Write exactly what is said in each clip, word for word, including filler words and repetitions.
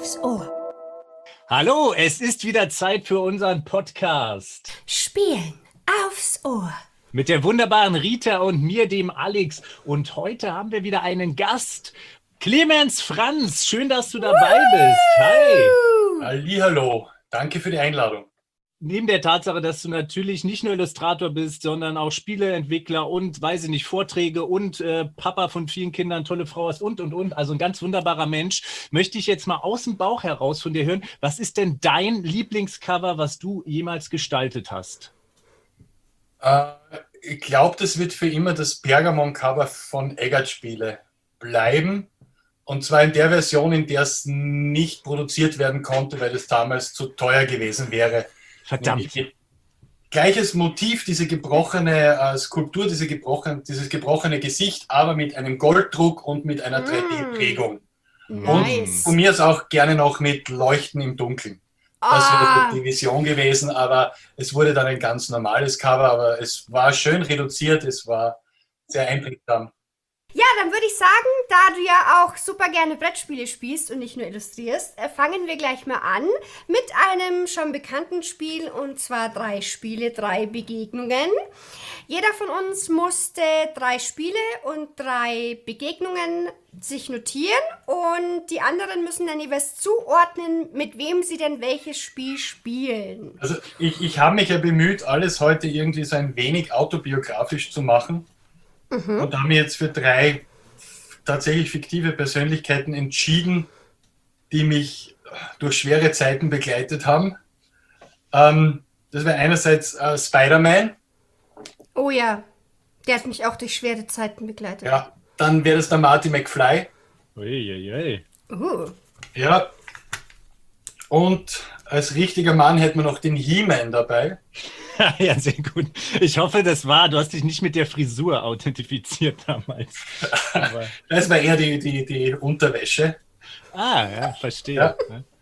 aufs Ohr. Hallo, es ist wieder Zeit für unseren Podcast. Spielen aufs Ohr. Mit der wunderbaren Rita und mir, dem Alex. Und heute haben wir wieder einen Gast. Clemens Franz, schön, dass du dabei bist. Hi. Hallihallo, danke für die Einladung. Neben der Tatsache, dass du natürlich nicht nur Illustrator bist, sondern auch Spieleentwickler und, weiß ich nicht, Vorträge und äh, Papa von vielen Kindern, tolle Frau hast und, und, und, also ein ganz wunderbarer Mensch, möchte ich jetzt mal aus dem Bauch heraus von dir hören, was ist denn dein Lieblingscover, was du jemals gestaltet hast? Äh, ich glaube, das wird für immer das Pergamon-Cover von Eggert-Spiele bleiben. Und zwar in der Version, in der es nicht produziert werden konnte, weil es damals zu teuer gewesen wäre. Verdammt. Gleiches Motiv, diese gebrochene äh, Skulptur, diese gebrochen, dieses gebrochene Gesicht, aber mit einem Golddruck und mit einer drei D-Prägung. Nice. Und von mir ist auch gerne noch mit Leuchten im Dunkeln. Das Ah. wäre die Vision gewesen, aber es wurde dann ein ganz normales Cover, aber es war schön reduziert, es war sehr einprägsam. Ja, dann würde ich sagen, da du ja auch super gerne Brettspiele spielst und nicht nur illustrierst, äh, fangen wir gleich mal an mit einem schon bekannten Spiel, und zwar drei Spiele, drei Begegnungen. Jeder von uns musste drei Spiele und drei Begegnungen sich notieren und die anderen müssen dann jeweils zuordnen, mit wem sie denn welches Spiel spielen. Also ich, ich habe mich ja bemüht, alles heute irgendwie so ein wenig autobiografisch zu machen. Und haben mich jetzt für drei tatsächlich fiktive Persönlichkeiten entschieden, die mich durch schwere Zeiten begleitet haben. Ähm, das wäre einerseits äh, Spider-Man. Oh ja, der hat mich auch durch schwere Zeiten begleitet. Ja, dann wäre das der Marty McFly. Uiuiui. Uh. Ja. Und als richtiger Mann hätten wir noch den He-Man dabei. Ja, sehr gut. Ich hoffe, das war, du hast dich nicht mit der Frisur authentifiziert damals. Aber, Das war eher die, die, die Unterwäsche. ah, ja, verstehe. Ja.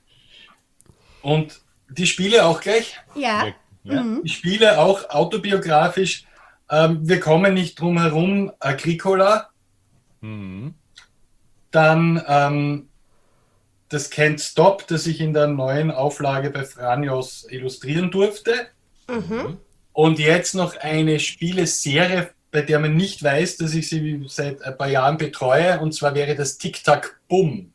Und die Spiele auch gleich. Ja. Ja. Die Spiele auch autobiografisch. Ähm, wir kommen nicht drum herum. Agricola. Mhm. Dann ähm, das Can't Stop, das ich in der neuen Auflage bei Franios illustrieren durfte. Mhm. Und jetzt noch eine Spieleserie, bei der man nicht weiß, dass ich sie seit ein paar Jahren betreue. Und zwar wäre das Tic-Tac-Boom.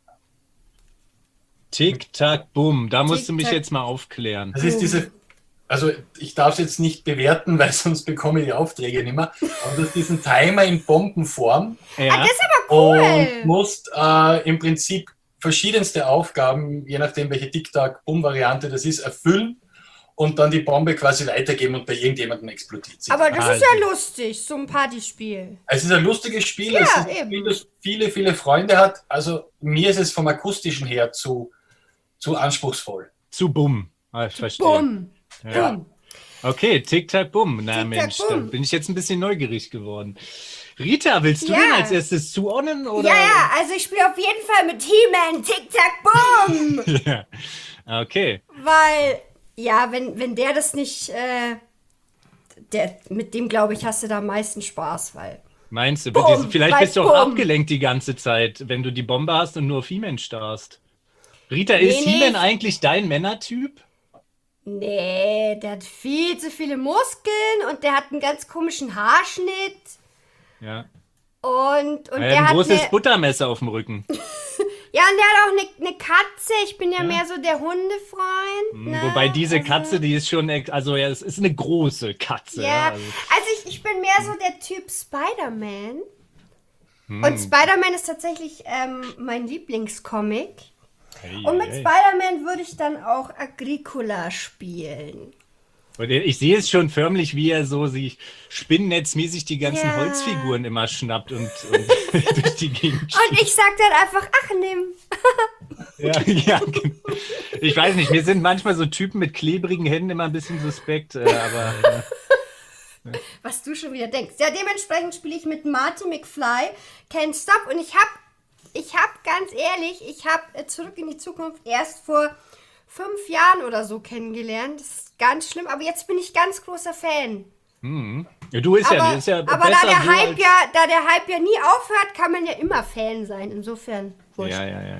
Tick, tack, bumm. Da musst du mich Tick, tack. jetzt mal aufklären. Das ist diese, also ich darf es jetzt nicht bewerten, weil sonst bekomme ich die Aufträge nicht mehr. Aber das ist diesen Timer in Bombenform Ja. Das ist aber cool. und musst äh, im Prinzip verschiedenste Aufgaben, je nachdem welche Tic-Tac-Boom-Variante das ist, erfüllen und dann die Bombe quasi weitergeben und bei irgendjemandem explodiert sie. Aber das Also. ist ja lustig, so ein Partyspiel. Es ist ein lustiges Spiel, Ja, es ist ein eben. Spiel, das viele, viele Freunde hat. Also mir ist es vom Akustischen her zu, zu anspruchsvoll. Zu bumm. Ah, ich verstehe. Bumm. Ja. Bumm. Okay, tick, tack, bumm. Na Tick, tack, Mensch, da bumm. bin ich jetzt ein bisschen neugierig geworden. Rita, willst du Ja. den als erstes zuordnen? Oder? Ja, ja, also ich spiele auf jeden Fall mit He-Man, Tic-Tac-Boom. Ja. Okay. Weil, ja, wenn, wenn der das nicht, äh, der, mit dem, glaube ich, hast du da am meisten Spaß, weil... Meinst du, Bumm, diese, vielleicht gleich bist du auch bumm. abgelenkt die ganze Zeit, wenn du die Bombe hast und nur auf He-Man starrst. Rita, Nee, ist nee. He-Man eigentlich dein Männertyp? Nee, der hat viel zu viele Muskeln und der hat einen ganz komischen Haarschnitt Ja. und, und Er der hat ein hat großes eine, Buttermesser auf dem Rücken. ja, und der hat auch eine, eine Katze. Ich bin ja, mehr so der Hundefreund. Ne? Wobei diese Also- Katze, die ist schon, ex- also ja, es ist eine große Katze. Ja, also, also ich, ich bin mehr so der Typ Spider-Man. Hm. Und Spider-Man ist tatsächlich ähm, mein Lieblingscomic. hey, Und mit hey. Spider-Man würde ich dann auch Agricola spielen. Und ich sehe es schon förmlich, wie er so sich spinnnetzmäßig die ganzen Ja. Holzfiguren immer schnappt und, und durch die Gegend Und ich sag dann einfach, ach nimm. Ja, ja, genau. Ich weiß nicht, mir sind manchmal so Typen mit klebrigen Händen immer ein bisschen suspekt, äh, aber äh, Was du schon wieder denkst. Ja, dementsprechend spiele ich mit Marty McFly, Can't Stop. Und ich hab, ich hab ganz ehrlich, ich hab äh, Zurück in die Zukunft erst vor fünf Jahren oder so kennengelernt. Das ist ganz schlimm, aber jetzt bin ich ganz großer Fan. ja, du ist ja, Aber, du ist ja aber besser da der so Hype als, ja, da der Hype ja nie aufhört, kann man ja immer Fan sein. Insofern wurscht. ja, ja, ja, ja.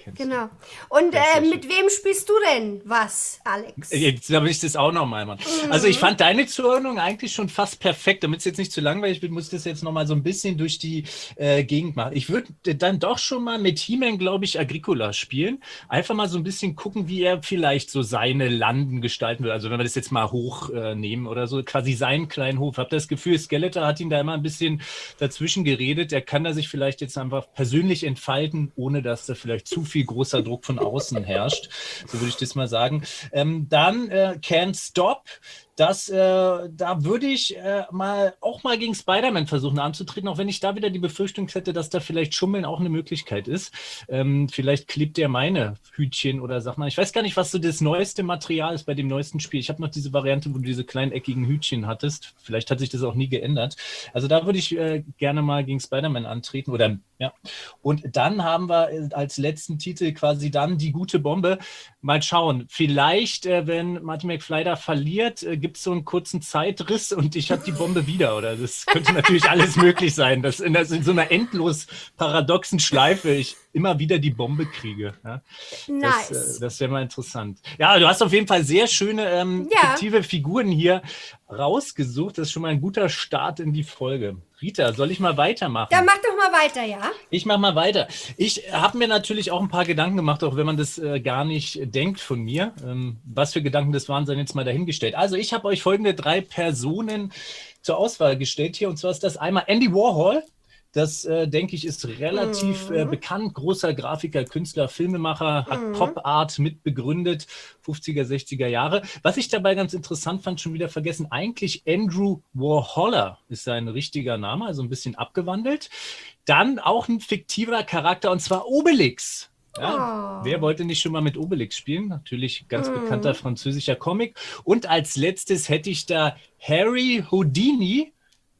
kennst du. Genau. Und Das ist äh, sehr mit wem spielst du denn was, Alex? Jetzt habe ich das auch nochmal machen. Also ich fand deine Zuordnung eigentlich schon fast perfekt. Damit es jetzt nicht zu langweilig wird, muss ich das jetzt nochmal so ein bisschen durch die äh, Gegend machen. Ich würde dann doch schon mal mit He-Man, glaube ich, Agricola spielen. Einfach mal so ein bisschen gucken, wie er vielleicht so seine Landen gestalten will. Also wenn wir das jetzt mal hochnehmen äh, nehmen oder so, quasi seinen kleinen Hof. Hab das Gefühl, Skeletor hat ihn da immer ein bisschen dazwischen geredet. Er kann da sich vielleicht jetzt einfach persönlich entfalten, ohne dass da vielleicht zu viel großer Druck von außen herrscht. So würde ich das mal sagen. Ähm, dann äh, Can't Stop. Das, äh, da würde ich äh, mal auch mal gegen Spider-Man versuchen anzutreten, auch wenn ich da wieder die Befürchtung hätte, dass da vielleicht Schummeln auch eine Möglichkeit ist. Ähm, vielleicht klebt der meine Hütchen oder sag mal, ich weiß gar nicht, was so das neueste Material ist bei dem neuesten Spiel. Ich habe noch diese Variante, wo du diese kleinen eckigen Hütchen hattest. Vielleicht hat sich das auch nie geändert. Also da würde ich äh, gerne mal gegen Spider-Man antreten. Oder ja. Und dann haben wir als letzten Titel quasi dann die gute Bombe. Mal schauen. Vielleicht, äh, wenn Marty McFly da verliert, äh, gibt es so einen kurzen Zeitriss und ich habe die Bombe wieder. Oder das könnte natürlich alles möglich sein, dass in, das, in so einer endlos paradoxen Schleife ich immer wieder die Bombe kriege. Ja? Nice. Das, äh, das wäre mal interessant. Ja, du hast auf jeden Fall sehr schöne ähm, Ja. fiktive Figuren hier rausgesucht. Das ist schon mal ein guter Start in die Folge. Rita, soll ich mal weitermachen? Dann mach doch mal weiter, ja? Ich mache mal weiter. Ich habe mir natürlich auch ein paar Gedanken gemacht, auch wenn man das äh, gar nicht denkt von mir. Ähm, was für Gedanken das waren, sind jetzt mal dahingestellt. Also ich habe euch folgende drei Personen zur Auswahl gestellt hier. Und zwar ist das einmal Andy Warhol. Das, äh, denke ich, ist relativ Mhm. äh, bekannt. Großer Grafiker, Künstler, Filmemacher, hat Mhm. Pop Art mitbegründet, fünfziger, sechziger Jahre. Was ich dabei ganz interessant fand, schon wieder vergessen, eigentlich Andrew Warholer ist sein richtiger Name, also ein bisschen abgewandelt. Dann auch ein fiktiver Charakter, und zwar Obelix. Ja, Oh. wer wollte nicht schon mal mit Obelix spielen? Natürlich ganz Mhm. bekannter französischer Comic. Und als letztes hätte ich da Harry Houdini,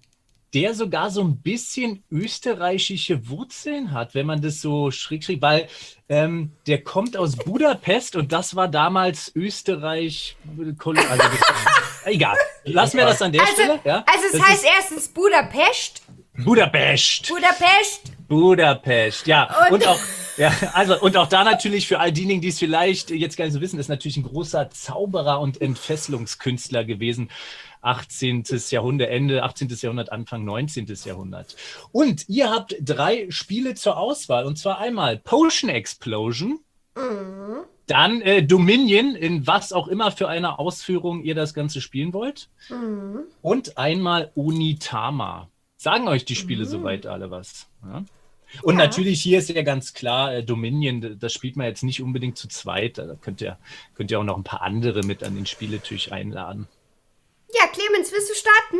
der sogar so ein bisschen österreichische Wurzeln hat, wenn man das so schräg schräg, weil ähm, der kommt aus Budapest und das war damals Österreich. Also das, egal, lassen wir das an der Also, Stelle. Ja? also es Das heißt erstens Budapest. ist Budapest. Budapest. Budapest, ja. Und- Und, auch, ja, also, und auch da natürlich für all diejenigen, die es vielleicht jetzt gar nicht so wissen, ist natürlich ein großer Zauberer und Entfesselungskünstler gewesen. achtzehntes Jahrhundert, Ende achtzehntes Jahrhundert, Anfang neunzehntes Jahrhundert. Und ihr habt drei Spiele zur Auswahl. Und zwar einmal Potion Explosion, Mhm. dann äh, Dominion, in was auch immer für eine Ausführung ihr das Ganze spielen wollt. Mhm. Und einmal Onitama. Sagen euch die Spiele soweit alle was? Ja? Und Ja. natürlich hier ist ja ganz klar, äh, Dominion, das spielt man jetzt nicht unbedingt zu zweit. Da könnt ihr, könnt ihr auch noch ein paar andere mit an den Spieletisch einladen. Ja, Clemens, willst du starten?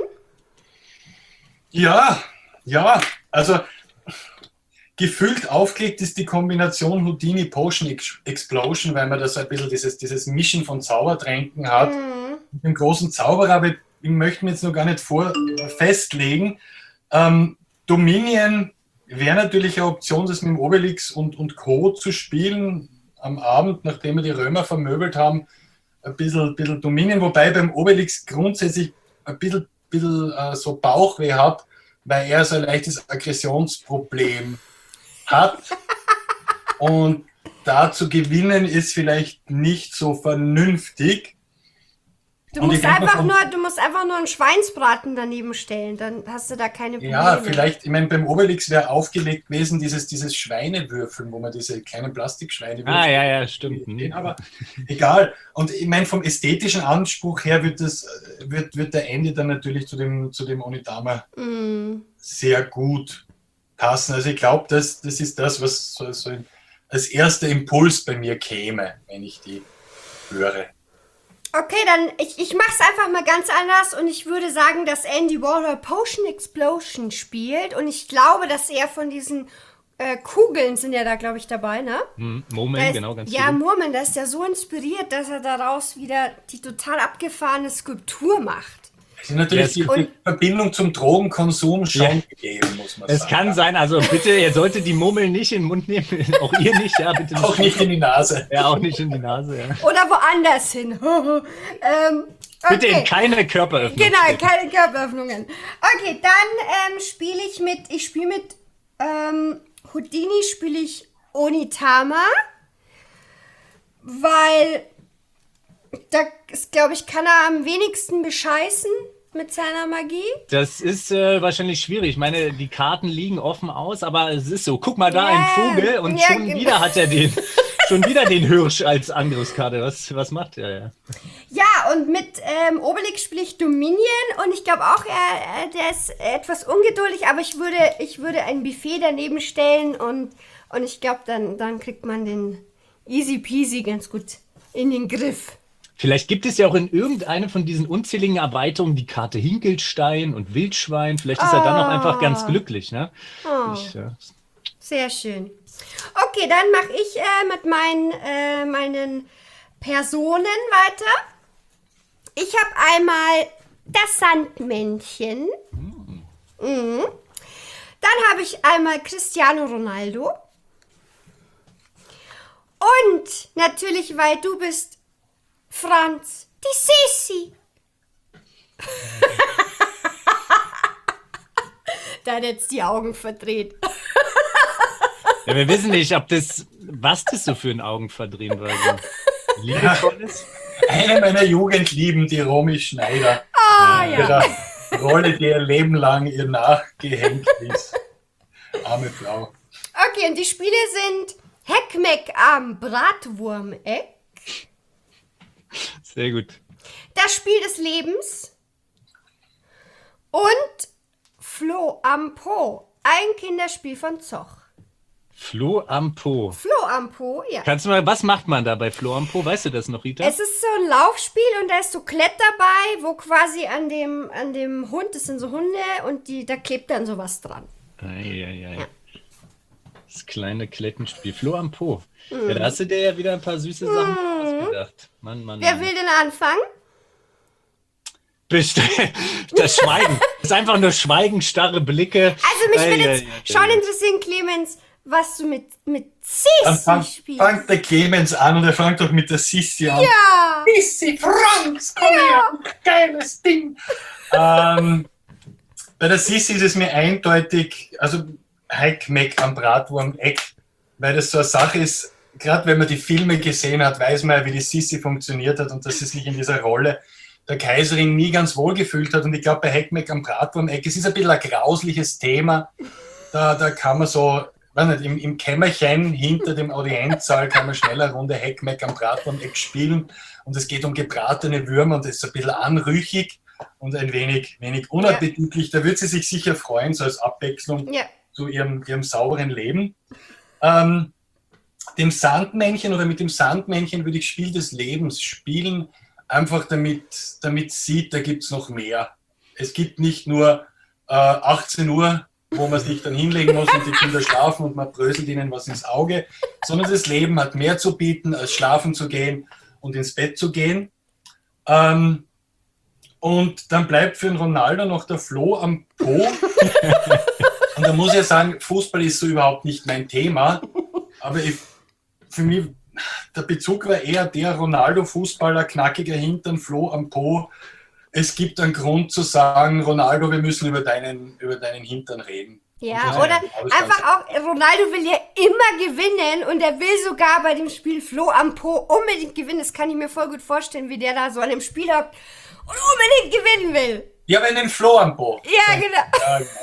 Ja, ja, also gefühlt aufgelegt ist die Kombination Houdini Potion Ex- Explosion, weil man da so ein bisschen dieses, dieses Mischen von Zaubertränken hat. Mhm. Mit dem großen Zauberer, aber ich möchte mir jetzt noch gar nicht vor festlegen. Ähm, Dominion wäre natürlich eine Option, das mit dem Obelix und, und Co. zu spielen am Abend, nachdem wir die Römer vermöbelt haben. Ein bisschen, bisschen Dominion, wobei beim Obelix grundsätzlich ein bisschen, bisschen äh, so Bauchweh hat, weil er so ein leichtes Aggressionsproblem hat. Und da zu gewinnen ist vielleicht nicht so vernünftig. Du Und musst, ich denk mal einfach vom- nur, du musst einfach nur einen Schweinsbraten daneben stellen, dann hast du da keine Probleme. Ja, vielleicht, ich meine, beim Obelix wäre aufgelegt gewesen, dieses, dieses Schweinewürfeln, wo man diese kleinen Plastikschweinewürfel. Ah, ja, ja, stimmt. sehen, aber egal. Und ich meine, vom ästhetischen Anspruch her wird, das, wird, wird der Andy dann natürlich zu dem, zu dem Onitama Mhm. sehr gut passen. Also ich glaube, das, das ist das, was so, so als erster Impuls bei mir käme, wenn ich die höre. Okay, dann ich, ich mach's einfach mal ganz anders und ich würde sagen, dass Andy Warhol Potion Explosion spielt und ich glaube, dass er von diesen äh, Kugeln sind ja da, glaube ich, dabei, ne? Hm, Da Moment, ist- genau, ganz ja, viele. Murmeln, da ist ja so inspiriert, dass er daraus wieder die total abgefahrene Skulptur macht. Es ist natürlich Ja, die und- Verbindung zum Drogenkonsum schon Ja. gegeben, muss man Es sagen. kann sein, also bitte, ihr solltet die Murmel nicht in den Mund nehmen. Auch ihr nicht, ja, bitte Auch nicht in die Nase. Ja, auch nicht in die Nase, ja. Oder woanders hin. ähm, Bitte in okay. keine Körperöffnung. Genau, treten. keine Körperöffnungen. Okay, dann ähm, spiele ich mit, ich spiele mit ähm, Houdini spiele ich Onitama. weil da ist, glaube ich, kann er am wenigsten bescheißen mit seiner Magie. Das ist äh, wahrscheinlich schwierig. Ich meine, die Karten liegen offen aus, aber es ist so. Guck mal da, Ja, ein Vogel und ja, schon genau. wieder hat er den, schon wieder den Hirsch als Angriffskarte. Was, was macht er? Ja. Ja, und mit ähm, Obelix spiele ich Dominion und ich glaube auch, er, er, der ist etwas ungeduldig, aber ich würde, ich würde ein Buffet daneben stellen und, und ich glaube, dann, dann kriegt man den easy peasy ganz gut in den Griff. Vielleicht gibt es ja auch in irgendeiner von diesen unzähligen Erweiterungen die Karte Hinkelstein und Wildschwein. Vielleicht ist er dann auch einfach ganz glücklich. Ne? Oh. Ich, äh, Sehr schön. Okay, dann mache ich äh, mit meinen, äh, meinen Personen weiter. Ich habe einmal das Sandmännchen. Mhm. Dann habe ich einmal Cristiano Ronaldo. Und natürlich, weil du bist Franz, die Sissi. Da hat jetzt die Augen verdreht. ja, wir wissen nicht, ob das, was das so für ein Augenverdrehen war. So liebevolles. Eine meiner Jugendlieben, die Romy Schneider. Ah, ja. Ihrer Rolle, die ihr Leben lang ihr nachgehängt ist. Arme Frau. Okay, und die Spiele sind Heckmeck am Bratwurmeck, Sehr gut. das Spiel des Lebens und Floh am Po, ein Kinderspiel von Zoch. Floh am Po. Floh am Po, ja. Kannst du mal, was macht man da bei Floh am Po? Weißt du das noch, Rita? Es ist so ein Laufspiel und da ist so Klett dabei, wo quasi an dem, an dem Hund, das sind so Hunde und die, da klebt dann sowas dran. Eieiei. Ja. Das kleine Klettenspiel. Floh am Po. Mhm. Ja, da hast du dir ja wieder ein paar süße Sachen mhm. ausgedacht. Mann, Mann, Wer Mann. will denn anfangen? Bist das Schweigen. Das ist einfach nur Schweigen, starre Blicke. Also mich würde Ei, jetzt ei, ei, schon ei. interessieren, Clemens, was du mit, mit Dann Sissi fang, spielst. fangt der Clemens an und er fängt doch mit der Sissi an. Ja. Sissi, Franz, komm her, geiles Ding. ähm, bei der Sissi ist es mir eindeutig, also Heckmeck am Bratwurm-Eck, weil das so eine Sache ist, gerade wenn man die Filme gesehen hat, weiß man ja, wie die Sissi funktioniert hat und dass sie sich in dieser Rolle der Kaiserin nie ganz wohl gefühlt hat. Und ich glaube, bei Heckmeck am Bratwurm-Eck, es ist ein bisschen ein grausliches Thema. Da, da kann man so, weiß nicht, im, im Kämmerchen hinter dem Audienzsaal kann man schnell eine Runde Heckmeck am Bratwurm-Eck spielen. Und es geht um gebratene Würmer und es ist ein bisschen anrüchig und ein wenig, wenig unappetitlich. Da wird sie sich sicher freuen, so als Abwechslung Ja. zu ihrem, ihrem sauberen Leben. Ähm, dem Sandmännchen oder mit dem Sandmännchen würde ich Spiel des Lebens spielen, einfach damit, damit sieht, da gibt es noch mehr. Es gibt nicht nur äh, achtzehn Uhr, wo man sich dann hinlegen muss und die Kinder schlafen und man bröselt ihnen was ins Auge, sondern das Leben hat mehr zu bieten, als schlafen zu gehen und ins Bett zu gehen. Ähm, und dann bleibt für den Ronaldo noch der Floh am Po. Und da muss ich ja sagen, Fußball ist so überhaupt nicht mein Thema, aber ich, für mich, der Bezug war eher der Ronaldo-Fußballer, knackiger Hintern, Floh am Po. Es gibt einen Grund zu sagen, Ronaldo, wir müssen über deinen, über deinen Hintern reden. Ja, Und oder das ist einfach auch, Ronaldo will ja immer gewinnen und er will sogar bei dem Spiel Floh am Po unbedingt gewinnen. Das kann ich mir voll gut vorstellen, wie der da so an dem Spiel hockt und unbedingt gewinnen will. Ja, wenn den Floh am Po. Ja, genau. Ja, genau.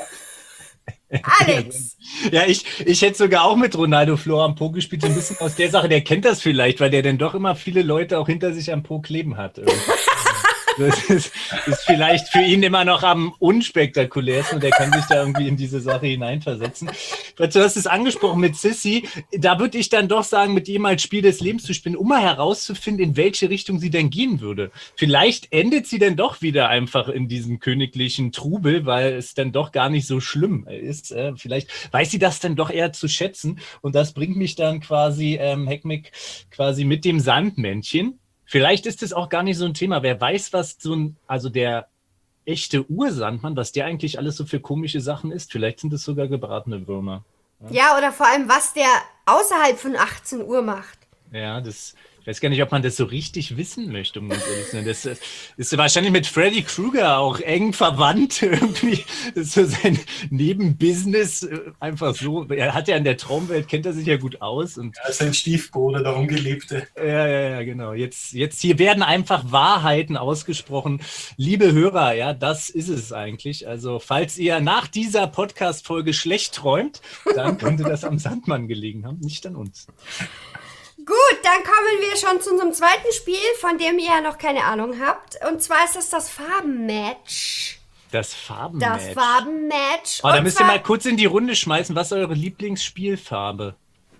Alex. Ja, ich, ich hätte sogar auch mit Ronaldo Floh am Po gespielt, so ein bisschen aus der Sache, der kennt das vielleicht, weil der dann doch immer viele Leute auch hinter sich am Po kleben hat. Das ist, ist vielleicht für ihn immer noch am unspektakulärsten und der kann sich da irgendwie in diese Sache hineinversetzen. Du hast es angesprochen mit Sissi, da würde ich dann doch sagen, mit ihm als Spiel des Lebens zu spielen, um mal herauszufinden, in welche Richtung sie denn gehen würde. Vielleicht endet sie dann doch wieder einfach in diesem königlichen Trubel, weil es dann doch gar nicht so schlimm ist. Äh, vielleicht weiß sie das dann doch eher zu schätzen und das bringt mich dann quasi, ähm, Heckmeck, quasi mit dem Sandmännchen. Vielleicht ist es auch gar nicht so ein Thema. Wer weiß, was so ein, also der echte Ursandmann, was der eigentlich alles so für komische Sachen ist. Vielleicht sind es sogar gebratene Würmer. Ja, oder vor allem, was der außerhalb von achtzehn Uhr macht. Ja, das, ich weiß gar nicht, ob man das so richtig wissen möchte, um ganz ehrlich zu sein. Das äh, ist wahrscheinlich mit Freddy Krueger auch eng verwandt irgendwie. Das ist so sein Nebenbusiness, äh, einfach so. Er hat ja in der Traumwelt, kennt er sich ja gut aus. Und Er ist ein Stiefbruder, der Ungeliebte. ja, ja, ja, genau. Jetzt, jetzt hier werden einfach Wahrheiten ausgesprochen. Liebe Hörer, ja, das ist es eigentlich. Also, falls ihr nach dieser Podcast-Folge schlecht träumt, dann könnte das am Sandmann gelegen haben, nicht an uns. Gut, dann kommen wir schon zu unserem zweiten Spiel, von dem ihr ja noch keine Ahnung habt. Und zwar ist das das Farbenmatch. Das Farbenmatch. Das Farbenmatch. Oh, da Und müsst ihr zwar- mal kurz in die Runde schmeißen. Was ist eure Lieblingsspielfarbe?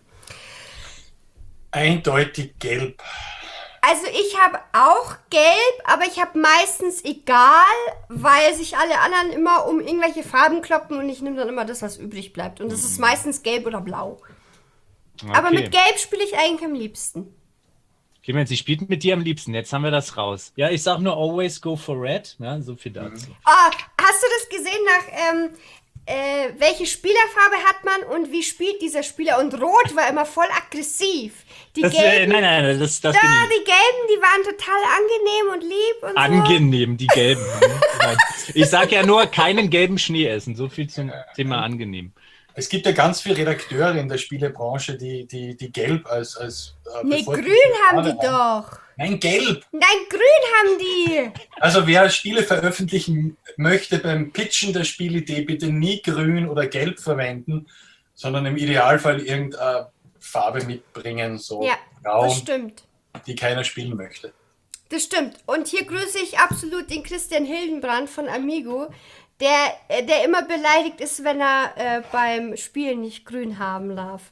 Eindeutig gelb. Also ich habe auch gelb, aber ich habe meistens egal, weil sich alle anderen immer um irgendwelche Farben kloppen und ich nehme dann immer das, was übrig bleibt. Und das ist meistens gelb oder blau. Aber Okay. mit gelb spiele ich eigentlich am liebsten. Clemens, sie spielt mit dir am liebsten. Jetzt haben wir das raus. Ja, ich sag nur always go for red. Ja, so viel dazu. Ah, hast du das gesehen nach, ähm, äh, welche Spielerfarbe hat man und wie spielt dieser Spieler? Und Rot war immer voll aggressiv. Die Das, äh, Gelben, nein, nein, nein, das, das da, bin ich. die Gelben, die waren total angenehm und lieb und so. Angenehm, die gelben. Nein. Ich sag ja nur, keinen gelben Schnee essen. So viel zum Thema angenehm. Es gibt ja ganz viele Redakteure in der Spielebranche, die, die, die gelb als. als äh, Nee, bevorzugte grün haben die Farbe doch. Nein, gelb. Nein, grün haben die. Also wer Spiele veröffentlichen möchte beim Pitchen der Spielidee, bitte nie grün oder gelb verwenden, sondern im Idealfall irgendeine Farbe mitbringen, so Ja, das braun, stimmt. die keiner spielen möchte. Das stimmt. Und hier grüße ich absolut den Christian Hildenbrand von Amigo, der, äh, der immer beleidigt ist, wenn er äh, beim Spielen nicht grün haben darf.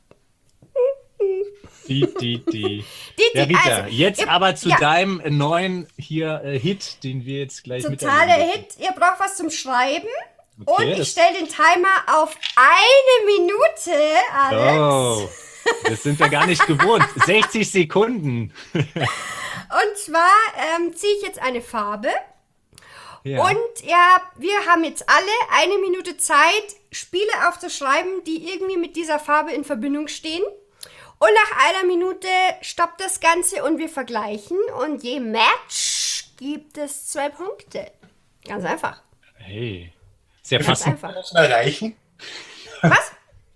Die, die, die. Die, Ja, die, Rita, also, jetzt ihr- aber zu ja, deinem neuen hier äh, Hit, den wir jetzt gleich totaler miterleben Hit. Ihr braucht was zum Schreiben. Okay, und ich das- stelle den Timer auf eine Minute, Alex. Oh, das sind wir gar nicht gewohnt. sechzig Sekunden. Und zwar ähm, ziehe ich jetzt eine Farbe. Ja. Und ja, wir haben jetzt alle eine Minute Zeit, Spiele aufzuschreiben, die irgendwie mit dieser Farbe in Verbindung stehen. Und nach einer Minute stoppt das Ganze und wir vergleichen. Und je Match gibt es zwei Punkte. Ganz einfach. Hey. Ist ja Wie fast viele einfach. Punkte muss man erreichen? Was?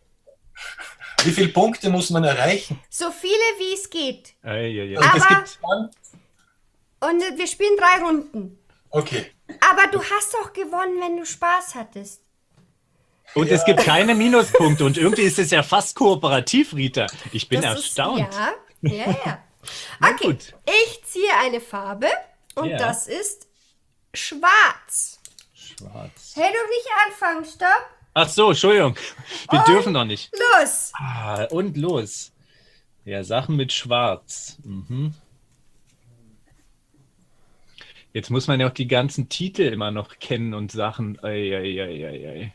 Wie viele Punkte muss man erreichen? So viele wie es geht. Ei, ei, ei. Also es Aber- gibt, Und äh, wir spielen drei Runden. Okay. Aber du hast doch gewonnen, wenn du Spaß hattest. und es gibt keine Minuspunkte. Und irgendwie ist es ja fast kooperativ, Rita. Ich bin Das erstaunt. Ist, ja, ja, ja. Na Okay, gut. ich ziehe eine Farbe und Ja. das ist schwarz. Schwarz. Hey, doch nicht anfangen, stopp. Ach so, Entschuldigung. Wir dürfen noch nicht. Los. Ah, und los. Ja, Sachen mit Schwarz. Mhm. Jetzt muss man ja auch die ganzen Titel immer noch kennen und Sachen. Ei, ei, ei, ei, ei.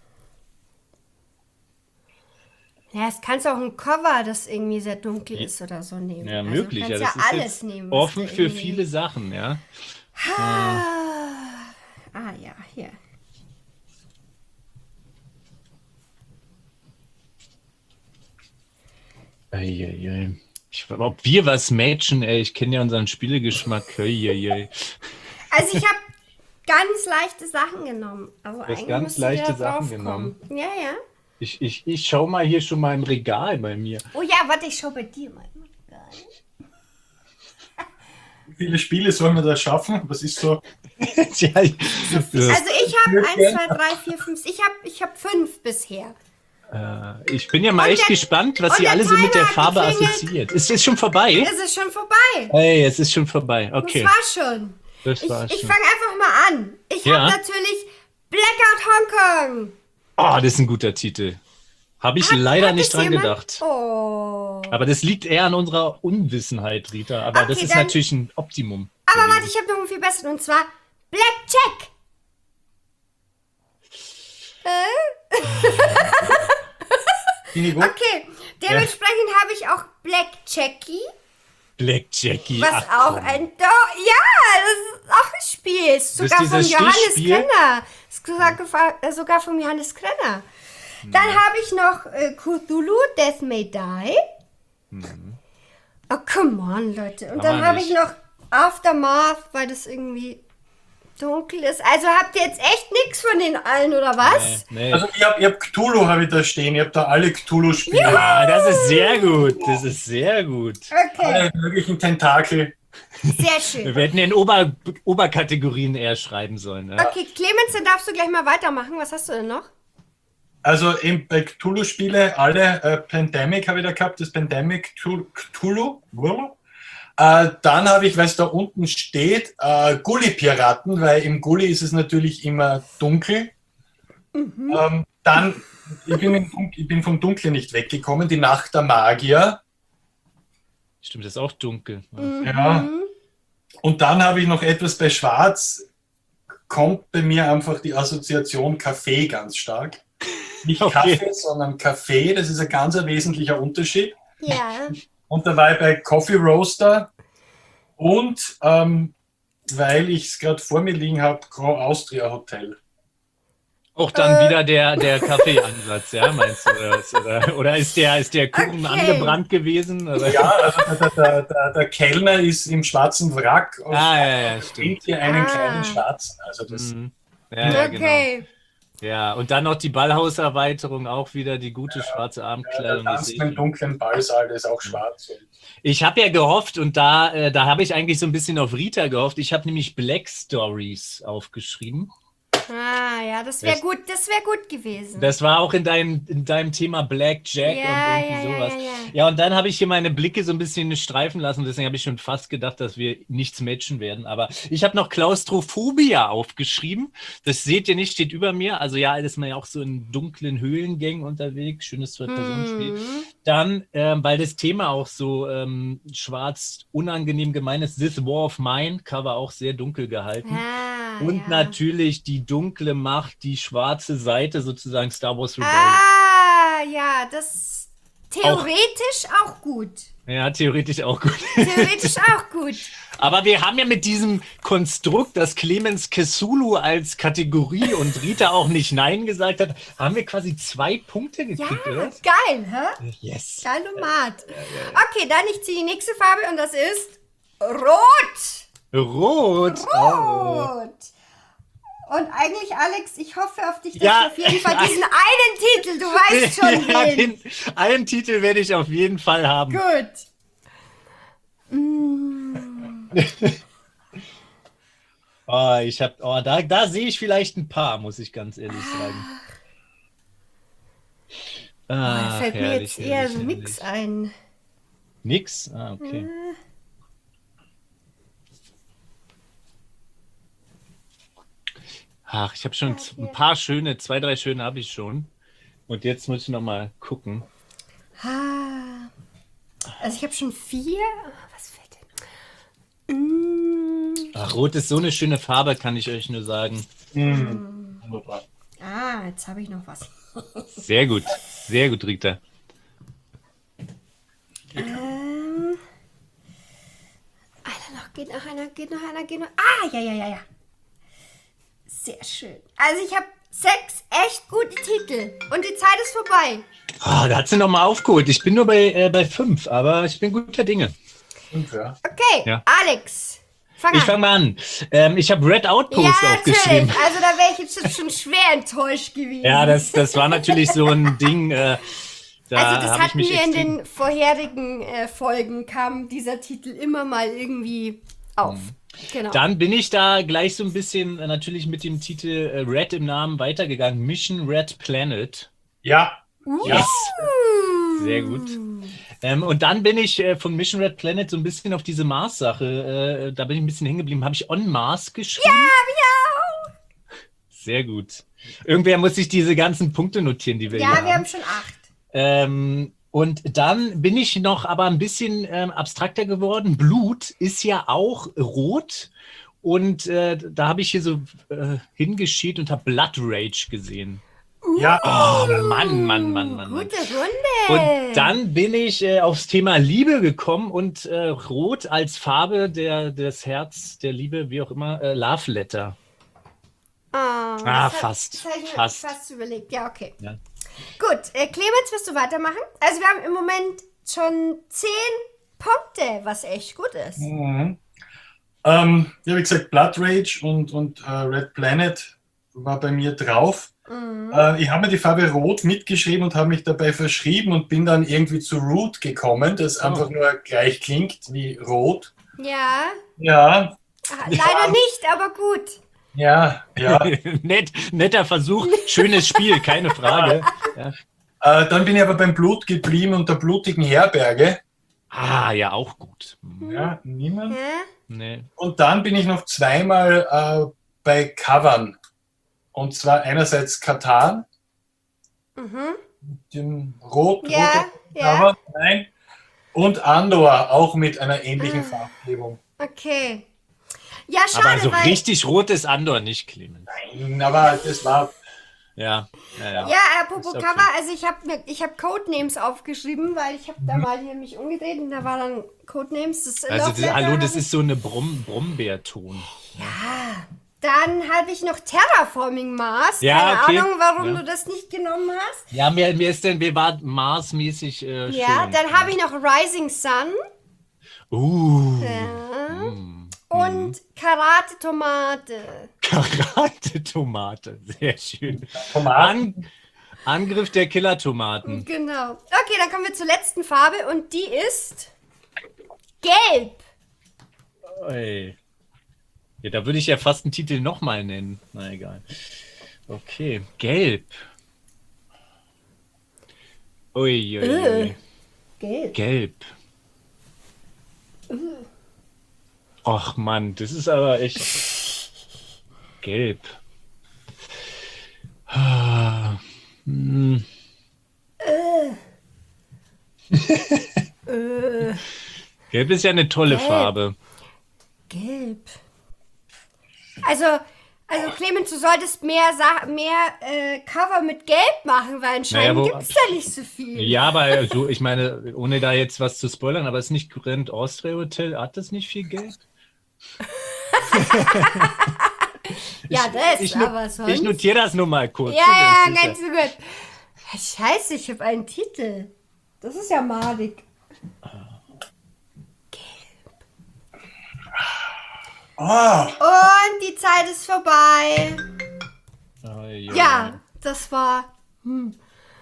Ja, es kannst auch ein Cover, das irgendwie sehr dunkel ist oder so nehmen. Ja, Also möglich. Du Ja, kannst das ja ist alles jetzt nehmen. was offen du für irgendwie- viele Sachen, ja. Ah, ah ja, hier. Eieiei. Ich, ob wir was matchen, ey, ich kenne ja unseren Spielegeschmack. Eieiei. Also ich habe ganz leichte Sachen genommen. Also hast eigentlich ganz müsste leichte da Sachen draufkommen. Ja, ja. Ich, ich, ich schau mal hier schon mal im Regal bei mir. Oh ja, warte, ich schau bei dir mal. Wie viele Spiele soll man da schaffen? Was ist so? Tja, ich- Also ich habe eins, zwei, drei, vier, fünf. Ich habe ich hab fünf bisher. äh, ich bin ja mal Und echt der- gespannt, was und ihr der alle so mit der Timer hat Farbe geklingelt. assoziiert. Ist es schon vorbei? Es ist schon vorbei. Hey, es ist schon vorbei. Okay. Das war schon. Das Ich, war ich schon. fange einfach mal an. Ich Ja. habe natürlich Blackout Hongkong. Oh, das ist ein guter Titel. Habe ich leider Hat nicht es dran jemand? gedacht. Oh. Aber das liegt eher an unserer Unwissenheit, Rita. Aber Okay, das ist dann- natürlich ein Optimum. Aber gewesen. warte, ich habe noch einen viel besseren. Und zwar Blackjack. Finde ich gut. Okay. Dementsprechend habe ich auch Black Jackie. Black Jackie. Was ach, auch komm. ein... Do ja, das ist auch ein Spiel. Ist Das sogar ist von dieses Johannes Stichspiel? Krenner. Ist sogar, gefa- äh, sogar von Johannes Krenner. Dann habe ich noch äh, Cthulhu, Death May Die. Oh, come on, Leute. Und Kann dann man habe ich nicht. noch Aftermath, weil das irgendwie dunkel ist. Also habt ihr jetzt echt nichts von den allen, oder was? Nee, nee. Also ich habe ich hab Cthulhu habe ich da stehen, ich habe da alle Cthulhu-Spiele, Ah, das ist sehr gut. Das ist sehr gut. Okay, alle möglichen Tentakel. sehr schön. Wir hätten in Ober Oberkategorien eher schreiben sollen. Ne? Okay, Clemens, dann darfst du gleich mal weitermachen. Was hast du denn noch? Also eben bei Cthulhu-Spiele, alle äh, Pandemic habe ich da gehabt, das Pandemic Cthulhu. Cthulhu. Äh, dann habe ich, weil es da unten steht, äh, Gully-Piraten, weil im Gully ist es natürlich immer dunkel. Ähm, dann, ich bin, im Dun- ich bin vom Dunkeln nicht weggekommen, die Nacht der Magier. Stimmt, das ist auch dunkel. Ja. Und dann habe ich noch etwas bei Schwarz, kommt bei mir einfach die Assoziation Kaffee ganz stark. Nicht Okay. Kaffee, sondern Kaffee, das ist ein ganz ein wesentlicher Unterschied. Ja. Und da war ich bei Coffee Roaster und ähm, weil ich es gerade vor mir liegen habe, Grand Austria Hotel. Auch dann wieder der, der Kaffeeansatz, ja, meinst du? Oder, was? oder, oder ist der, ist der Kuchen Okay. angebrannt gewesen? Oder? Ja, also der, der, der, der Kellner ist im schwarzen Wrack und Ah, ja, ja, stimmt. bringt hier einen Ah. kleinen Schwarzen. Also das, Mhm. Ja, ja, genau. Okay. Ja, und dann noch die Ballhauserweiterung, auch wieder die gute schwarze der Abendkleidung. das tanzt sehe im ich. dunklen Ballsaal, der ist auch schwarz. Und Ich habe ja gehofft, und da, äh, da habe ich eigentlich so ein bisschen auf Rita gehofft. Ich habe nämlich Black Stories aufgeschrieben. Ah, ja, das wäre Das- gut, das wäre gut gewesen. Das war auch in deinem, in deinem Thema Black Jack Ja, und irgendwie ja, ja, sowas. ja, ja. Ja, und dann habe ich hier meine Blicke so ein bisschen streifen lassen. Deswegen habe ich schon fast gedacht, dass wir nichts matchen werden. Aber ich habe noch Klaustrophobia aufgeschrieben. Das seht ihr nicht, steht über mir. Also ja, ist man ja auch so in dunklen Höhlengängen unterwegs. Schönes Zwei-Personen-Spiel. Mhm. Dann, ähm, weil das Thema auch so ähm, schwarz unangenehm gemein ist, This War of Mine, Cover auch sehr dunkel gehalten. Ah, Und ja. natürlich die dunkle Macht, die schwarze Seite sozusagen Star Wars Rebellion. Ah, ja, das theoretisch auch, gut. Ja, theoretisch auch gut. Theoretisch auch gut. Aber wir haben ja mit diesem Konstrukt, dass Clemens Cthulhu als Kategorie und Rita auch nicht Nein gesagt hat, haben wir quasi zwei Punkte Ja, gekriegt, oder? geil, hä? Yes. Geilomat. Okay, dann ich ziehe die nächste Farbe und das ist Rot. Rot. Oh. Rot. Und eigentlich, Alex, ich hoffe auf dich, dass Ja. du auf jeden Fall diesen einen Titel, du weißt schon Ja, wen. den, einen Titel werde ich auf jeden Fall haben. Gut. Oh, ich hab, oh, da, da sehe ich vielleicht ein paar, muss ich ganz ehrlich sagen. Da Ah, fällt mir herrlich, jetzt eher herrlich, so herrlich. nix ein. Nix? Ah, okay. Ach, ich habe schon z- ein paar schöne, zwei, drei schöne habe ich schon. Und jetzt muss ich noch mal gucken. Ah. Also ich habe schon vier. Was fällt denn? Mm. Ach, Rot ist so eine schöne Farbe, kann ich euch nur sagen. Mhm. Wunderbar. Ah, jetzt habe ich noch was. Sehr gut, sehr gut, Rita. Ähm. Einer noch, geht noch einer, geht noch einer, geht noch. Ah, ja, ja, ja, ja. Sehr schön. Also ich habe sechs echt gute Titel. Und die Zeit ist vorbei. Ah, da hat sie noch mal aufgeholt. Ich bin nur bei, äh, bei fünf, aber ich bin guter Dinge. Und ja. Okay, Ja. Alex. Fang Ich an. fange mal an. Ähm, ich habe Red Outpost Ja, aufgeschrieben. natürlich. Also da wäre ich jetzt schon schwer enttäuscht gewesen. Ja, das, das war natürlich so ein Ding. Äh, da also das hab ich hatten mich wir in extrem- den vorherigen äh, Folgen, kam dieser Titel immer mal irgendwie auf. Genau. Dann bin ich da gleich so ein bisschen äh, natürlich mit dem Titel äh, Red im Namen weitergegangen. Mission Red Planet. Ja. Yes. Sehr gut. Ähm, und dann bin ich äh, von Mission Red Planet so ein bisschen auf diese Mars-Sache, äh, da bin ich ein bisschen hängen geblieben. Habe ich On Mars geschrieben? Ja, ja. Sehr gut. Irgendwer muss sich diese ganzen Punkte notieren, die wir hier Ja, haben. wir haben schon acht. Ähm, und dann bin ich noch aber ein bisschen ähm, abstrakter geworden. Blut ist ja auch rot. Und äh, da habe ich hier so äh, hingeschielt und habe Blood Rage gesehen. Ja. Oh, Mann, Mann, Mann, Mann. Mann. Gute Runde. Und dann bin ich äh, aufs Thema Liebe gekommen und äh, Rot als Farbe der, des Herz, der Liebe, wie auch immer, äh, Love Letter. Ah, Ah, das fast, Das habe ich mir fast. fast überlegt. Ja, okay. Ja. Gut, äh, Clemens, wirst du weitermachen? Also wir haben im Moment schon zehn Ponte, was echt gut ist. Mhm. Ähm, ja, wie gesagt, Blood Rage und, und äh, Red Planet war bei mir drauf. Mhm. Äh, ich habe mir die Farbe Rot mitgeschrieben und habe mich dabei verschrieben und bin dann irgendwie zu Root gekommen, das Oh. einfach nur gleich klingt wie Rot. Ja, Ja, ah, leider nicht, aber gut. ja, ja. Nett, netter Versuch, schönes Spiel, keine Frage. Ja. Äh, dann bin ich aber beim Blut geblieben und der blutigen Herberge. Ah, ja, auch gut. Hm, Ja, niemand. Hä? Nee. Und dann bin ich noch zweimal äh, bei Covern. Und zwar einerseits Katan, Mhm. dem rot, Ja, roten ja. Cover, nein. Und Andor, auch mit einer ähnlichen Farbgebung. Okay. Ja, Aber schade, so weil... richtig rot ist Andor nicht, Clemens. Nein, aber das war. Ja, ja, ja. Ja, apropos Ist okay. Cover, also ich habe mir, ich habe Codenames aufgeschrieben, weil ich habe da mal hier mich umgedreht und da war dann Codenames. Das Also, Love das, Letter hallo, das hab ich- ist so eine Brom Brombeerton. Dann habe ich noch Terraforming Mars. Ja, Keine okay. Ahnung, warum Ja. du das nicht genommen hast. Ja, mir, mir ist denn, wir waren Mars-mäßig äh, Ja, schön. dann habe ich noch Rising Sun. Uh, Ja. mm. Und Karate Tomate. Karate-Tomate, sehr schön. Tomaten. An Angriff der Killer-Tomaten. Genau. Okay, dann kommen wir zur letzten Farbe und die ist Gelb. Ey. Ja, da würde ich ja fast einen Titel nochmal nennen. Na egal. Okay, gelb. Ui, ui, ui. Gelb. Gelb. Och Mann, das ist aber echt gelb. Ah, hm. Gelb ist ja eine tolle Gelb. Farbe. Gelb. Also, also Clemens, du solltest mehr, Sa mehr äh, Cover mit Gelb machen, weil anscheinend Naja, wo- gibt es da nicht so viel. Ja, aber so, ich meine, ohne da jetzt was zu spoilern, aber ist nicht Grand Austria Hotel, hat das nicht viel Geld? Ja, das, Ich, no- aber sonst... ich notiere das nur mal kurz. ja, ja, Das ist ganz so gut. Scheiße, ich habe einen Titel. Das ist ja madig. Ah, Und die Zeit ist vorbei. Ah, Ja, das war... Hm.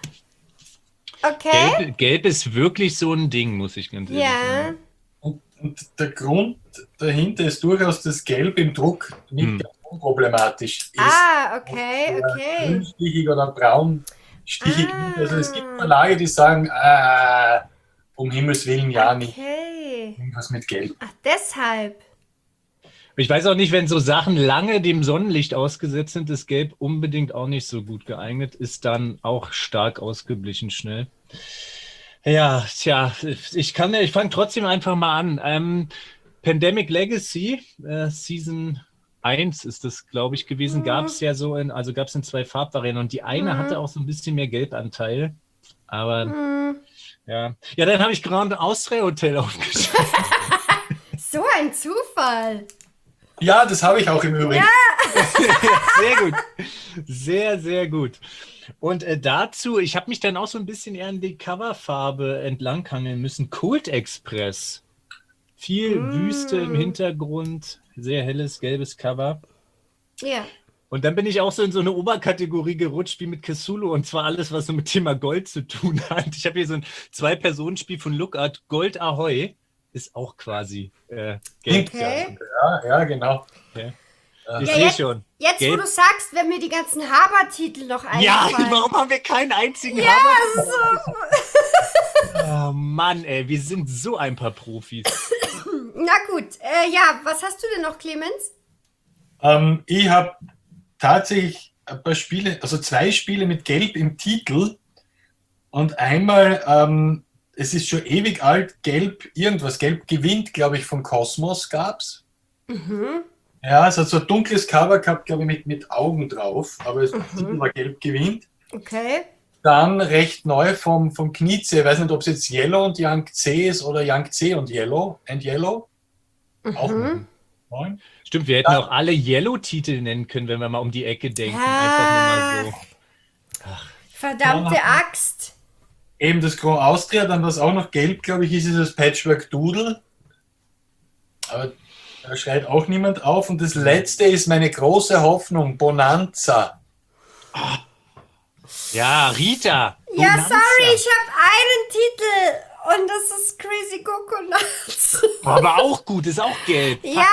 Okay. Gelb, Gelb ist wirklich so ein Ding, muss ich ganz ehrlich Ja. sagen. und, und der Grund dahinter ist durchaus, dass Gelb im Druck nicht Hm. ganz unproblematisch ist. Ah, okay, okay. Grünstichig oder braunstichig. Ah. Also es gibt Verlage, die sagen, äh, um Himmels Willen ja nicht. Okay. Irgendwas mit Gelb. Ach, deshalb. Ich weiß auch nicht, wenn so Sachen lange dem Sonnenlicht ausgesetzt sind, ist Gelb unbedingt auch nicht so gut geeignet, ist dann auch stark ausgeblichen schnell. Ja, tja, ich kann, ich fange trotzdem einfach mal an. Ähm, Pandemic Legacy, äh, Season eins ist das, glaube ich, gewesen, Mhm. gab es ja so in, also gab es in zwei Farbvarianten und die eine Mhm. hatte auch so ein bisschen mehr Gelbanteil. Aber Hm. ja. Ja, dann habe ich Grand Austria Hotel aufgeschrieben. So ein Zufall. Ja, das habe ich auch im Übrigen. Sehr gut. Sehr, sehr gut. Und äh, dazu, ich habe mich dann auch so ein bisschen eher an die Coverfarbe entlanghangeln müssen. Cold Express. Viel Wüste im Hintergrund, sehr helles, gelbes Cover. Ja. Und dann bin ich auch so in so eine Oberkategorie gerutscht, wie mit Cthulhu, und zwar alles, was so mit Thema Gold zu tun hat. Ich habe hier so ein Zwei-Personen-Spiel von Lookart, Gold Ahoy, ist auch quasi äh, gelb. Okay. Ja, ja, genau. Okay. Ja, Ich Ja, sehe jetzt- schon. Jetzt, wo Gelb. du sagst, wenn mir die ganzen Haber-Titel noch Ja, einfallen. warum haben wir keinen einzigen Ja, Haber? so. Oh Mann, ey, wir sind so ein paar Profis. Na gut. Äh, ja, was hast du denn noch, Clemens? Ähm, ich habe tatsächlich ein paar Spiele, also zwei Spiele mit Gelb im Titel und einmal, ähm, es ist schon ewig alt, Gelb, irgendwas, Gelb gewinnt, glaube ich, von Cosmos gab's. Mhm. Ja, es hat so ein dunkles Cover gehabt, glaube ich, mit, mit Augen drauf, aber das Titel war Gelb gewinnt. Okay. Dann recht neu vom, vom Knieze, ich weiß nicht, ob es jetzt Yellow und Yangtze ist oder Yangtze und Yellow and Yellow. Auch Mhm. neu. Stimmt, wir hätten auch alle Yellow-Titel nennen können, wenn wir mal um die Ecke denken. Ja. Einfach nur mal so. Verdammte Axt. Eben das Grand Austria, dann was auch noch gelb, glaube ich, ist dieses Patchwork Doodle. Aber da schreit auch niemand auf. Und das letzte ist meine große Hoffnung, Bonanza. Ja, Rita. Ja, Bonanza. sorry, ich habe einen Titel und das ist Crazy Coconuts. Aber auch gut, ist auch gelb. Ja!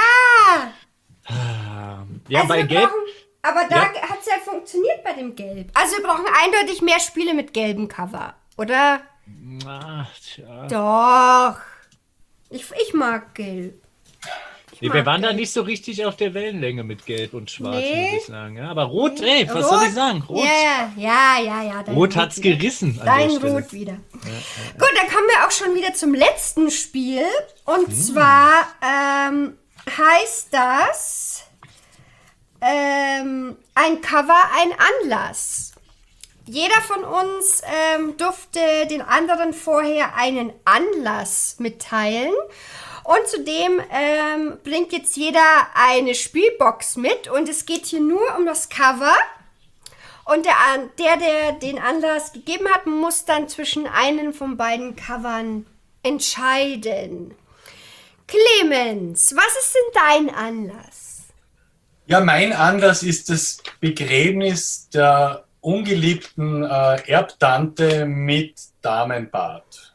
Ja, Also bei wir gelb. brauchen, aber da Ja. hat es ja funktioniert bei dem Gelb. Also wir brauchen eindeutig mehr Spiele mit gelbem Cover, oder? Ah, tja. Doch. Ich, ich mag Gelb. Ich Nee, mag wir waren da Gelb. nicht so richtig auf der Wellenlänge mit Gelb und Schwarz, Nee. muss ich sagen. Ja, aber Rot, ey, was soll ich sagen? Rot, Ja, ja, ja, ja. dein Rot hat's wieder. gerissen an Dein der Stelle. Rot wieder. Gut, dann kommen wir auch schon wieder zum letzten Spiel. Und zwar ähm, heißt das ähm, ein Cover, ein Anlass. Jeder von uns ähm, durfte den anderen vorher einen Anlass mitteilen. Und zudem ähm, bringt jetzt jeder eine Spielbox mit. Und es geht hier nur um das Cover. Und der, An- der, der den Anlass gegeben hat, muss dann zwischen einem von beiden Covern entscheiden. Clemens, was ist denn dein Anlass? Ja, mein Anlass ist das Begräbnis der ungeliebten äh, Erbtante mit Damenbart.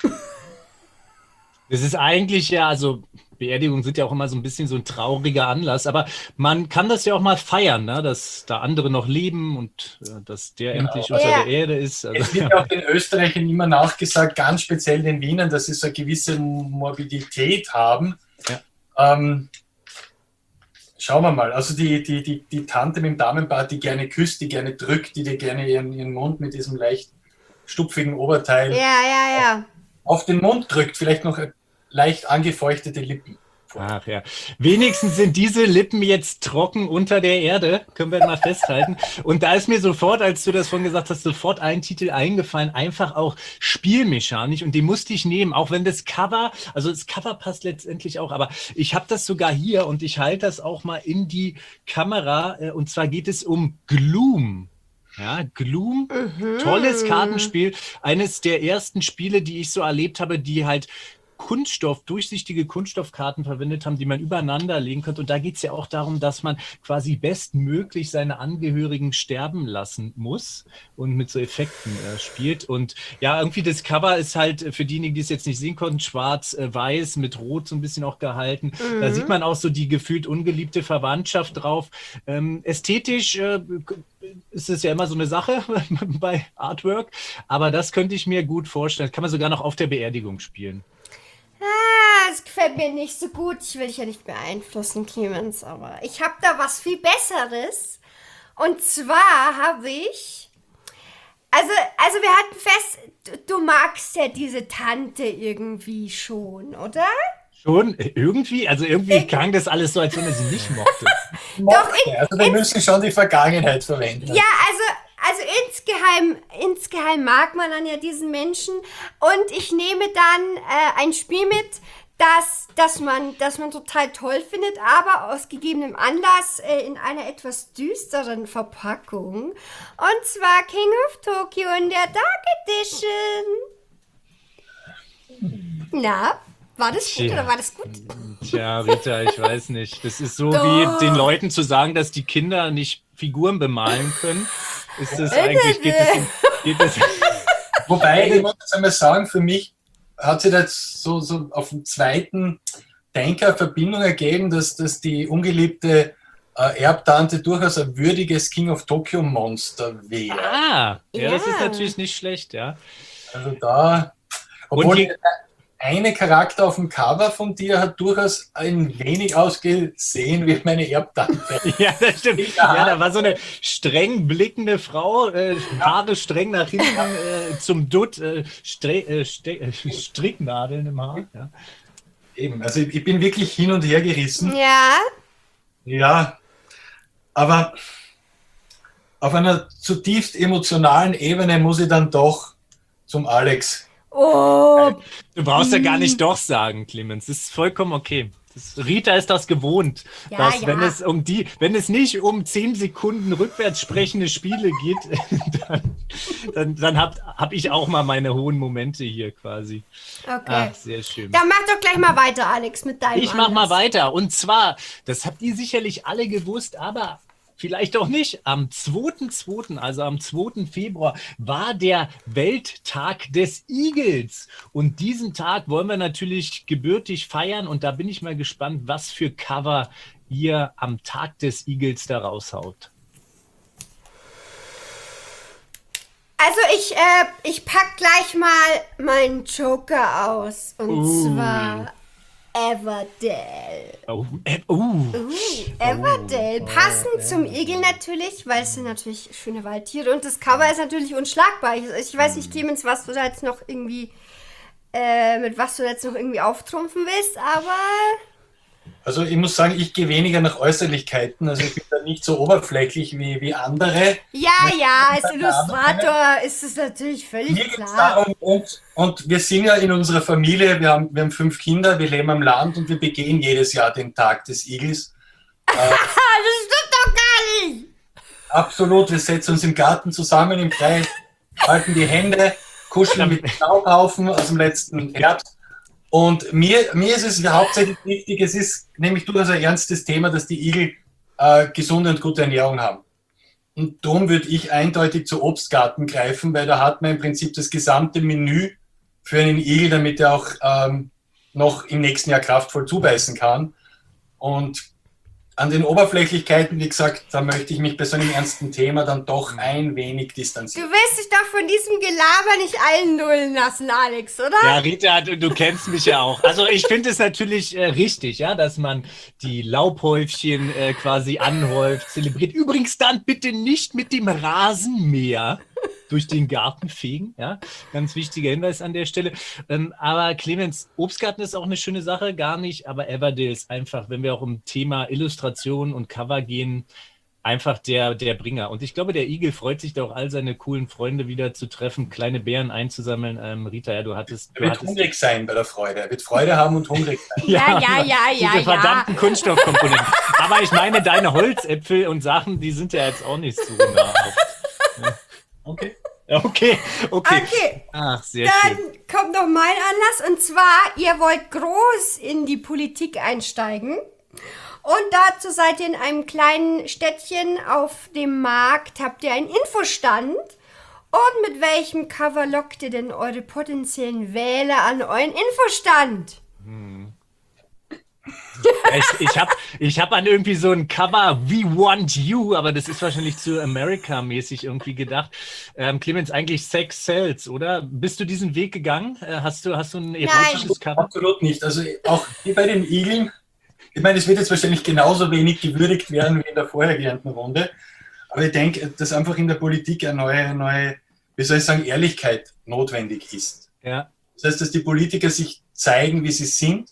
Das ist eigentlich ja, also Beerdigungen sind ja auch immer so ein bisschen so ein trauriger Anlass, aber man kann das ja auch mal feiern, ne? Dass da andere noch leben und äh, dass der Genau. endlich unter Ja. der Erde ist. Also, Es wird ja auch den Österreichern immer nachgesagt, ganz speziell den Wienern, dass sie so eine gewisse Morbidität haben. Ja. Ähm, schauen wir mal, also die, die, die, die Tante mit dem Damenbart, die gerne küsst, die gerne drückt, die dir gerne ihren, ihren Mund mit diesem leicht stupfigen Oberteil Ja, ja, ja. auf den Mund drückt, vielleicht noch leicht angefeuchtete Lippen. Ach ja. Wenigstens sind diese Lippen jetzt trocken unter der Erde, können wir mal festhalten. Und da ist mir sofort, als du das vorhin gesagt hast, sofort ein Titel eingefallen, einfach auch spielmechanisch. Und den musste ich nehmen, auch wenn das Cover, also das Cover passt letztendlich auch, aber ich habe das sogar hier und ich halte das auch mal in die Kamera. äh, Und zwar geht es um Gloom. Ja, Gloom, tolles Kartenspiel. Eines der ersten Spiele, die ich so erlebt habe, die halt Kunststoff, durchsichtige Kunststoffkarten verwendet haben, die man übereinander legen könnte. Und da geht es ja auch darum, dass man quasi bestmöglich seine Angehörigen sterben lassen muss und mit so Effekten äh, spielt. Und ja, irgendwie das Cover ist halt äh, für diejenigen, die es jetzt nicht sehen konnten, schwarz-weiß, mit Rot so ein bisschen auch gehalten. Da sieht man auch so die gefühlt ungeliebte Verwandtschaft drauf. Ähm, ästhetisch äh, ist es ja immer so eine Sache bei Artwork, aber das könnte ich mir gut vorstellen. Das kann man sogar noch auf der Beerdigung spielen. Ah, es gefällt mir nicht so gut. Ich will dich ja nicht beeinflussen, Clemens, aber ich habe da was viel Besseres. Und zwar habe ich... Also, also wir hatten fest, du, du magst ja diese Tante irgendwie schon, oder? Schon irgendwie, also irgendwie klang das alles so, als wenn er sie nicht mochte. Doch, in, Also wir müssen schon die Vergangenheit verwenden. Ja, also, also insgeheim, insgeheim mag man dann ja diesen Menschen. Und ich nehme dann äh, ein Spiel mit, das, das, man, das man total toll findet, aber aus gegebenem Anlass äh, in einer etwas düsteren Verpackung. Und zwar King of Tokyo in der Dark Edition. Na, war das gut Tja. oder war das gut? Tja, Rita, ich weiß nicht. Das ist so Doch. wie den Leuten zu sagen, dass die Kinder nicht Figuren bemalen können. Ist das eigentlich, geht das, in, geht das Wobei, ich muss jetzt einmal sagen, für mich hat sich das so, so auf dem zweiten Denker Verbindung ergeben, dass, dass die ungeliebte äh, Erbtante durchaus ein würdiges King of Tokyo Monster wäre. Ah, ja, das ist Ja. natürlich nicht schlecht, ja. Also da, obwohl die- der eine Charakter auf dem Cover von dir hat durchaus ein wenig ausgesehen wie meine Erbtante. Ja, das stimmt. Ja, da war so eine streng blickende Frau, äh, Haare streng nach hinten äh, zum Dutt, äh, Stre äh, Ste äh, Stricknadeln im Haar. Ja. Eben, also ich, ich bin wirklich hin und her gerissen. Ja, Ja, aber auf einer zutiefst emotionalen Ebene muss ich dann doch zum Alex. oh, Du brauchst ja gar nicht doch sagen, Clemens. Das ist vollkommen okay. Das, Rita ist das gewohnt, Ja, dass ja. wenn es um die, wenn es nicht um zehn Sekunden rückwärts sprechende Spiele geht, dann, dann, dann habe hab ich auch mal meine hohen Momente hier quasi. Okay. Ach, sehr schön. Dann mach doch gleich mal weiter, Alex, mit deinem Ich mach mal Anlass. weiter. Und zwar, das habt ihr sicherlich alle gewusst, aber vielleicht auch nicht. Am zweiten zweiten, also am zweiten Februar, war der Welttag des Igels. Und diesen Tag wollen wir natürlich gebürtig feiern. Und da bin ich mal gespannt, was für Cover ihr am Tag des Igels da raushaut. Also ich, äh, ich pack gleich mal meinen Joker aus. Und Uh. zwar Everdale. Oh, äh, uh. Uh, Everdale. Passend zum Igel natürlich, weil es sind natürlich schöne Waldtiere. Und das Cover ist natürlich unschlagbar. Ich, ich weiß nicht, Clemens, was du da jetzt noch irgendwie, äh, mit was du jetzt noch irgendwie auftrumpfen willst, aber... Also ich muss sagen, ich gehe weniger nach Äußerlichkeiten, also ich bin da nicht so oberflächlich wie, wie andere. Ja, ja, als Illustrator ist es natürlich völlig Mir geht es klar. darum, und, und wir sind ja in unserer Familie, wir haben, wir haben fünf Kinder, wir leben am Land und wir begehen jedes Jahr den Tag des Igels. Ah, das stimmt doch gar nicht! Absolut, wir setzen uns im Garten zusammen im Kreis, halten die Hände, kuscheln mit dem Staubhaufen aus dem letzten Herbst. Und mir, mir ist es hauptsächlich wichtig, es ist nämlich durchaus ein ernstes Thema, dass die Igel äh, gesunde und gute Ernährung haben. Und darum würde ich eindeutig zu Obstgarten greifen, weil da hat man im Prinzip das gesamte Menü für einen Igel, damit er auch ähm, noch im nächsten Jahr kraftvoll zubeißen kann. Und an den Oberflächlichkeiten, wie gesagt, da möchte ich mich bei so einem ernsten Thema dann doch ein wenig Du distanzieren. willst dich doch von diesem Gelaber nicht einnullen lassen, Alex, oder? Ja, Rita, du, du kennst mich ja auch. Also ich finde es natürlich äh, richtig, ja, dass man die Laubhäufchen äh, quasi anhäuft, zelebriert. Übrigens dann bitte nicht mit dem Rasenmäher durch den Garten fegen, ja, ganz wichtiger Hinweis an der Stelle. Ähm, aber Clemens, Obstgarten ist auch eine schöne Sache, gar nicht, aber Everdale ist einfach, wenn wir auch um Thema Illustration und Cover gehen, einfach der, der Bringer. Und ich glaube, der Igel freut sich da auch, all seine coolen Freunde wieder zu treffen, kleine Bären einzusammeln. Ähm, Rita, ja, du hattest... Er Du wird hattest hungrig sein bei der Freude. Er wird Freude haben und hungrig sein. Ja, ja, ja, ja, diese ja. verdammten Kunststoffkomponenten. Aber ich meine, deine Holzäpfel und Sachen, die sind ja jetzt auch nicht so nahrhaft. Okay. Ja, okay, okay. Okay, Ach, sehr dann schön. kommt noch mein Anlass. Und zwar, ihr wollt groß in die Politik einsteigen. Und dazu seid ihr in einem kleinen Städtchen auf dem Markt, habt ihr einen Infostand. Und mit welchem Cover lockt ihr denn eure potenziellen Wähler an euren Infostand? Ich, ich habe ich hab an irgendwie so ein Cover We Want You, aber das ist wahrscheinlich zu America-mäßig irgendwie gedacht. Ähm, Clemens, eigentlich Sex Sells, oder? Bist du diesen Weg gegangen? Äh, hast du, hast du ein erotisches Cover? Absolut nicht. Also auch wie bei den Igeln. Ich meine, es wird jetzt wahrscheinlich genauso wenig gewürdigt werden wie in der vorhergehenden Runde. Aber ich denke, dass einfach in der Politik eine neue, neue, wie soll ich sagen, Ehrlichkeit notwendig ist. Ja. Das heißt, dass die Politiker sich zeigen, wie sie sind.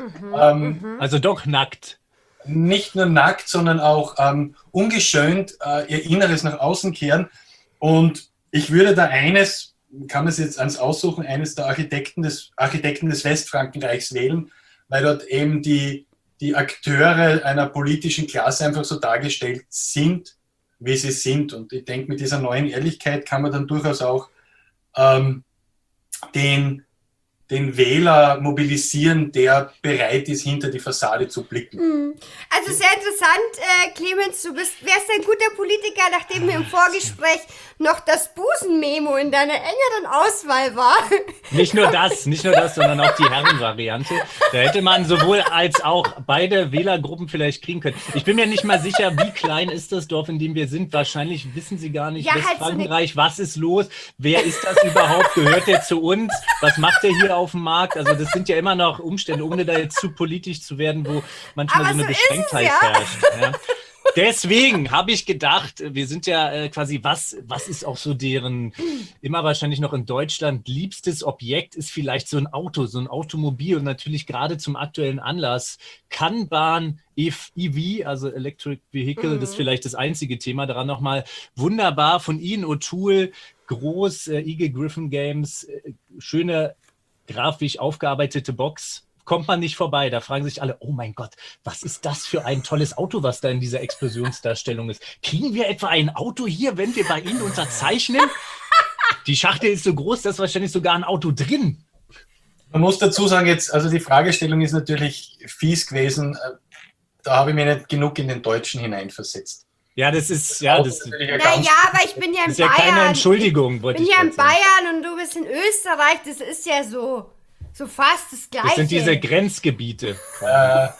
ähm, Also doch nackt. Nicht nur nackt, sondern auch ähm, ungeschönt äh, ihr Inneres nach außen kehren. Und ich würde da eines, kann man es jetzt ans Aussuchen, eines der Architekten des, Architekten des Westfrankenreichs wählen, weil dort eben die, die Akteure einer politischen Klasse einfach so dargestellt sind, wie sie sind. Und ich denke, mit dieser neuen Ehrlichkeit kann man dann durchaus auch ähm, den den Wähler mobilisieren, der bereit ist, hinter die Fassade zu blicken. Also sehr interessant, äh, Clemens, du bist, wärst ein guter Politiker, nachdem mir im Vorgespräch noch das Busenmemo in deiner engeren Auswahl war. Nicht nur das, nicht nur das, sondern auch die Herrenvariante. Da hätte man sowohl als auch beide Wählergruppen vielleicht kriegen können. Ich bin mir nicht mal sicher, wie klein ist das Dorf, in dem wir sind. Wahrscheinlich wissen Sie gar nicht, Ja, halt so Westfrankenreich, was ist los? Wer ist das überhaupt? Gehört der zu uns? Was macht der hier auf dem Markt? Also das sind ja immer noch Umstände, ohne da jetzt zu politisch zu werden, wo manchmal Aber so eine so ist es, Beschränktheit ja. herrscht. Ja. Deswegen habe ich gedacht, wir sind ja äh, quasi, was, was ist auch so deren, immer wahrscheinlich noch in Deutschland, liebstes Objekt ist vielleicht so ein Auto, so ein Automobil und natürlich gerade zum aktuellen Anlass Kanban E V, also Electric Vehicle, das ist vielleicht das einzige Thema daran nochmal. Wunderbar von Ian O'Toole, groß, äh, Eagle Griffin Games, äh, schöne grafisch aufgearbeitete Box. kommt man nicht vorbei. Da fragen sich alle, oh mein Gott, was ist das für ein tolles Auto, was da in dieser Explosionsdarstellung ist? Kriegen wir etwa ein Auto hier, wenn wir bei Ihnen unterzeichnen? Die Schachtel ist so groß, da ist wahrscheinlich sogar ein Auto drin. Man muss dazu sagen, jetzt, also die Fragestellung ist natürlich fies gewesen. Da habe ich mich nicht genug in den Deutschen hineinversetzt. Ja, das ist, ja, das, Naja, aber ich bin ja in das ist ja keine Bayern. Entschuldigung, Ich wollte bin ich ja grad in sagen. Bayern und du bist in Österreich. Das ist ja so, so fast das Gleiche. Das sind diese Grenzgebiete. Äh, Ja,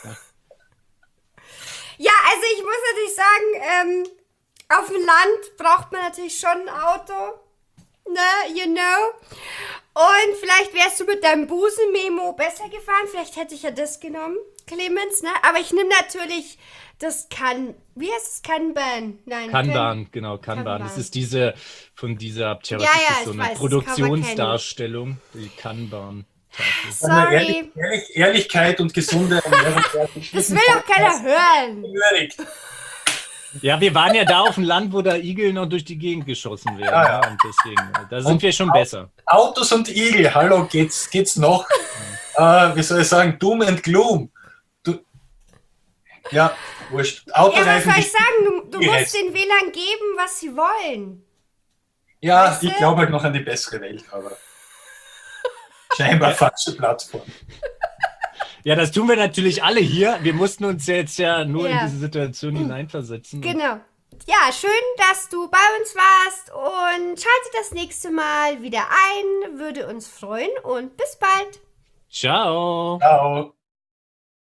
also ich muss natürlich sagen, ähm, auf dem Land braucht man natürlich schon ein Auto. Ne, you know. Und vielleicht wärst du mit deinem Busen-Memo besser gefahren. Vielleicht hätte ich ja das genommen, Clemens, ne? Aber ich nehme natürlich das kann, wie heißt es? Kanban? Nein. Kanban, genau, Kanban. Kanban. Das ist diese, von dieser, tja, was Ja, ist ja, das, so ich eine weiß, das Cover Produktionsdarstellung, die Kanban. Aber Sorry, Ehrlich, Ehrlich, Ehrlichkeit und gesunde Ernährung werden das will doch keiner hören. gewürdigt. Ja, wir waren ja da auf dem Land, wo da Igel noch durch die Gegend geschossen werden. Ja, Ja, ja. und deswegen, da sind Und wir schon auch- besser. Autos und Igel, hallo, geht's, geht's noch? äh, wie soll ich sagen, Doom and Gloom. Du, ja, wurscht. Ja, was Autoreifen. soll ich sagen? Du, du die musst Rest. den Wählern geben, was sie wollen. Ja, Weißt du? ich glaube halt noch an die bessere Welt, aber scheinbar falsche Plattform. Ja, das tun wir natürlich alle hier. Wir mussten uns ja jetzt ja nur Ja. in diese Situation hineinversetzen. Genau. Ja, schön, dass du bei uns warst und schalte das nächste Mal wieder ein. Würde uns freuen und bis bald. Ciao. Ciao.